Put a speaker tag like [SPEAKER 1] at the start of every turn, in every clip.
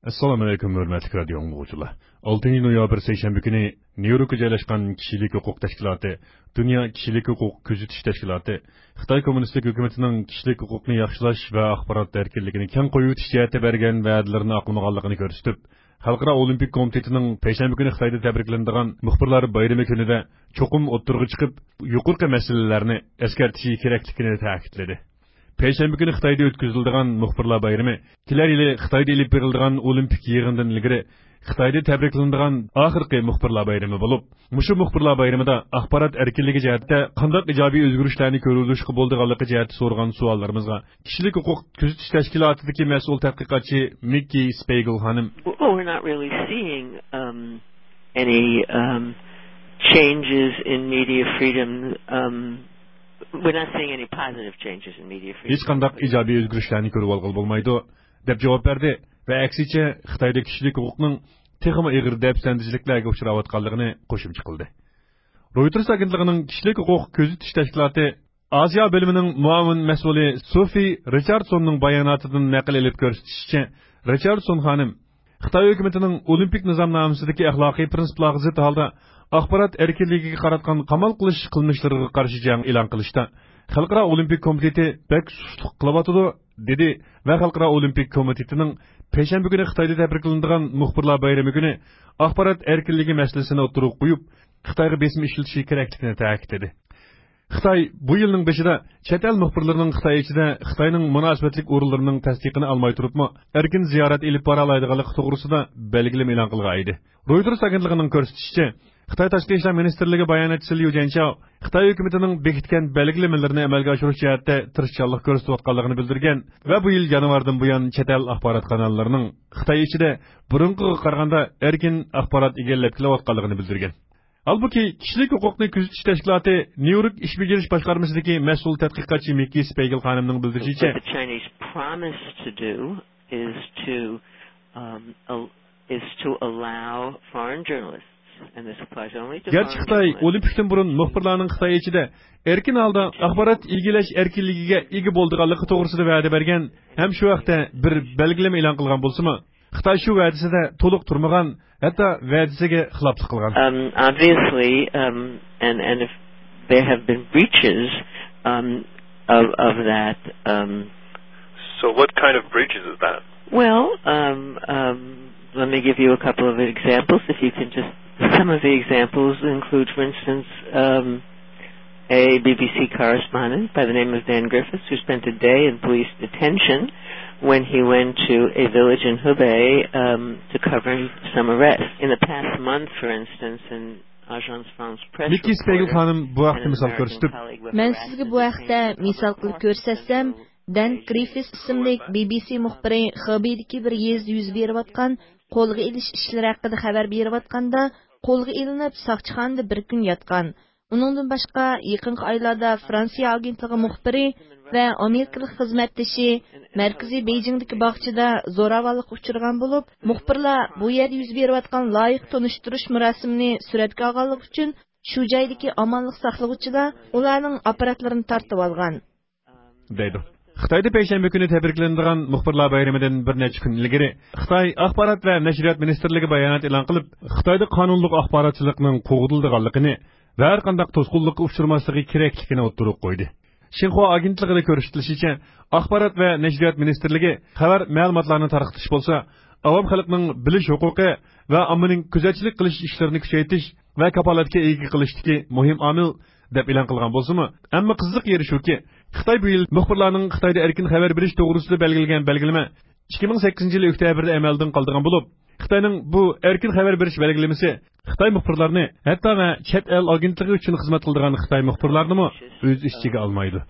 [SPEAKER 1] Assalamu alaykum, hörmətli radio dinləyicilər. 6 noyabr seyşənbə günü Nyu-Yorkda joylashgan Kishilik huquq tashkiloti, Dünya Kishilik huquq kuzatish tashkiloti, Xitoy Kommunistik hukumatining kishilik huquqni yaxshilash va axborot erkinligini keng qo'yib jihati bergan va'dalarini aqlamaganligini ko'rsatib, Xalqaro Olimpik komitetining payshanba kuni Xitoyda tabriklanadigan muxbirlar bayrami kunida cho'qim o'ttirg'i chiqib, yuqorqi masalalarni eskartishi kerakligini ta'kidladi. Payshanba kuni Xitoyda o'tkaziladigan muxbirlar bayrami kelar yili Xitoyda ilib beriladigan Olimpik yig'indan ilgari Xitoyda tabriklanadigan oxirgi muxbirlar bayrami bo'lib, mushu muxbirlar bayramida axborot erkinligi jihatida qanday ijobiy o'zgarishlarni ko'rilishga bo'ldiganligi jihatida so'rgan savollarimizga kishilik huquq kuzatish tashkilotidagi mas'ul tadqiqotchi Mickey Spiegel xonim
[SPEAKER 2] we're not really seeing any changes in media freedom. We're not seeing any positive changes in media freedom.
[SPEAKER 1] Hech qanday ijobiy o'zgarishlarni ko'rib olg'il bo'lmaydi deb javob berdi va aksicha Xitoyda kishilik huquqning texmi ig'ir dafsandichiliklarga uchrayotganligini qo'shimcha qildi. Reuters agentligining kishilik huquq kuzatish tashkiloti Osiyo bo'limining muavin mas'uli Sophie Richardsonning bayonotidan naql elib ko'rsatishicha, Richardson xonim Xitoy hukumatining Olimpik nizomnomasidagi axloqiy prinsiplarga zid holda axborot erkinligiga qaratgan qamal qilish qilmishlariga qarshi jang e'lon qilishda Xalqaro Olimpik komiteti bek suçluq qilyotidi dedi va Xalqaro Olimpik komitetining payshanba kuni Xitoyda tabriklanadigan muxbirlar bayrami kuni axborot erkinligi masalasini o'tirib qo'yib, Xitoyga besim ishlatishi kerakligini ta'kidladi. Xitoy bu yilning beshida chet el muxbirlarining Xitoy ichida Xitoyning munosabatlik o'rinlarining tasdiqini olmay turibmi, erkin ziyorat elib bora oladiganligi to'g'risida belgilama e'lon qilgan edi. Reuters agentligining ko'rsatishicha, Xitoy Tashqi ishlar ministrligi bayonotchisi Liu Jianchao Xitoy hukumatining bekitgan belgilamalarini amalga oshirish jihatida tirishchanlik ko'rsatayotganligini bildirgan va bu yil yanvardan buyon chet el axborot kanallarining Xitoy ichida burunqiga qaraganda erkin axborot egallab kelayotganligini bildirgan. Halbuki kishilik huquqni kuzatish tashkiloti Nyu-York ish bajarish boshqarmasidagi mas'ul tadqiqotchi Mickey Spiegel xonimning bildirishicha,
[SPEAKER 2] what the Chinese promise to do is to allow foreign journalists.
[SPEAKER 1] Gerçi Xitoy Olimpikdan burun muxbirlarning Xitoy ichida erkin holda axborot egillash erkinligiga ega bo'lganligi to'g'risida va'da bergan, ham shu vaqtda bir belgilama e'lon qilgan bo'lsa-mu, Xitoy shu va'dasida to'liq turmagan, hatto va'dasiga xiloflik qilgan.
[SPEAKER 2] Obviously, and if there have been breaches of that.
[SPEAKER 3] So what kind of breaches is that?
[SPEAKER 2] Well, let me give you a couple of examples. If you can just. Some of the examples include, for instance, a BBC correspondent by the name of Dan Griffiths, who spent a day in police detention when he went to a village in Hubei to cover some arrests. In the past month, for instance, in Agence France Presse
[SPEAKER 1] Mickey Spiegel xonim bu vaqtda misol ko'rsatib,
[SPEAKER 4] men sizga bu vaqtda misol qilib ko'rsatsam, Dan Griffiths ismli BBC muxbiri Xubeydagi bir yezda yuz berayotgan qo'lga ilish ishlari haqida xabar berayotganda qo'lga ilinib soqchixonada bir kun yotgan. Uningdan boshqa yaqinqi oylarda Fransiya agentligi muxbiri va amerikalik xizmatdoshi markaziy Beijingdagi bog'chada zo'ravonlikka uchragan bo'lib, muxbirlar bu yerda yuz berayotgan loyiq tanishtirish marosimini suratga olganlik uchun shu joydagi omonlik saqlovchilar ularning apparatlarini tortib olgan.
[SPEAKER 1] deydi. Xitoyda payshanba kuni tabriklanadigan muxbirlar bayramidan bir necha kun ilgari Xitoy axborot va nashriyot ministrligi bayonot e'lon qilib, Xitoyda qonunli axborotchilikning qo'g'dildiganligini va har qanday to'sqinlikka uchramaslig'i kerakligini o'ttirib qo'ydi. Xinhua agentligida ko'rsatilishicha, axborot va nashriyot ministrligi xabar ma'lumotlarni tarqatish bo'lsa, avom xalqning bilish huquqi va ommaning kuzatchilik qilish ishlarini kuchaytirish va kapolatga ega qilishdagi muhim omil deb e'lon qilgan bo'lsa-mu, ammo qiziq yeri shuki, Xitoy bu yil muxbirlarning Xitoyda erkin xabar berish to'g'risida belgilangan belgilama 2008 yil oktyabrda amaldan qoldirilgan bo'lib, Xitoyning bu erkin xabar berish belgilamasi Xitoy muxbirlarini, hatto va chet el agentligi uchun xizmat qildigan Xitoy muxbirlarini o'z ichiga olmaydi.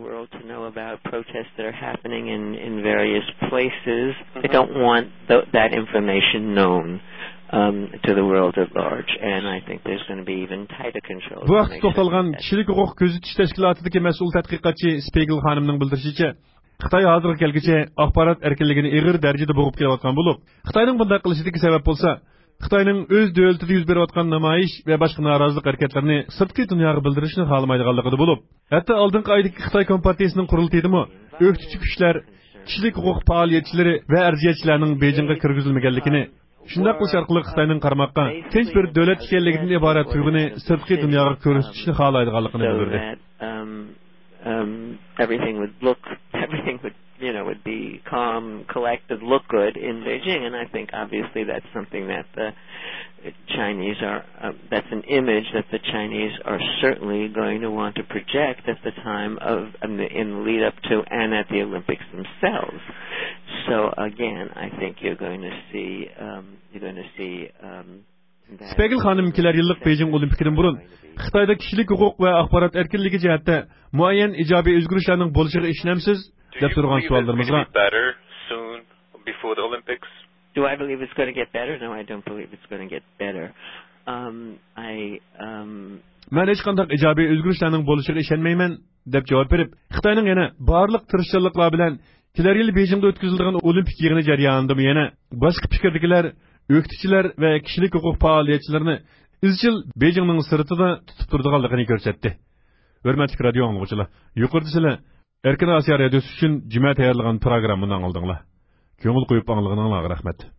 [SPEAKER 2] To the world at large, and I think there's going to be even tighter controls.
[SPEAKER 1] Bu vaqt to'xtalgan kishilik huquq kuzatish tashkilotidagi mas'ul tadqiqotchi Spiegel xonimning bildirishicha, Xitoy hozirga kelguncha axborot erkinligini ig'ir darajada bo'g'ib kelayotgan bo'lib, Xitoyning bunday qilishidagi sabab bo'lsa, Xitoyning o'z davlatida yuz berayotgan namoyish va boshqa norozilik harakatlarini sirtqi dunyoga bildirishni xohlamaydiganligi bo'lib, hatto oldingi oydagi Xitoy kompartiyasining qurultayidimi o'qituvchi kuchlar kishilik huquq faoliyatchilari va arziyatchilarning Beijingga kirgizilmaganligini, shunday qilish orqali Xitoyning qarmoqqa tinch bir davlat ekanligidan iborat tuyg'uni sirtqi dunyoga ko'rsatishni xohlaydiganligini bildirdi.
[SPEAKER 2] Everything would be calm, collected, look good in Beijing, and I think obviously that's something that the Chinese are, that's an image that the Chinese are certainly going to want to project at the time of, in the lead up to and at the Olympics themselves. So again, I think you're going to see
[SPEAKER 1] Spiegel xanım kelar yillik Beijing Olimpikidan burun Xitoyda kishilik huquq va axborot erkinligi jihatda muayyan ijobiy o'zgarishlarning bo'lishiga ishonamsiz deb turgan savollarimizga
[SPEAKER 2] Do I believe it's going to get better? No, I don't believe it's going to get better.
[SPEAKER 1] Men hech qanday ijobiy o'zgarishlarning bo'lishiga ishonmayman deb javob berib, Xitoyning yana barliq tirishchiliklar bilan kelar yil Beijingda o'tkaziladigan Olimpik yig'ini jarayonida yana boshqa fikrdagilar, o'qituvchilar va kishilik huquq faoliyatchilarini izchil Beijingning sirtida tutib turadiganligini ko'rsatdi. Hurmatli radio anglovchilar, yuqorida sizlar Erkin Osiyo radiosi uchun juma tayyorlagan programmani angladinglar. Ko'ngil qo'yib anglaganinglarga rahmat.